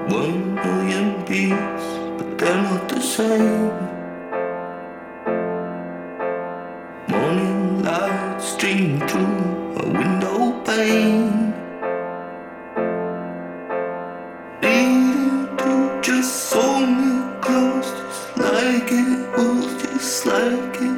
1 million beats, but they're not the same. Morning light streaming through a window pane, leading to just so close, just like it was, just like it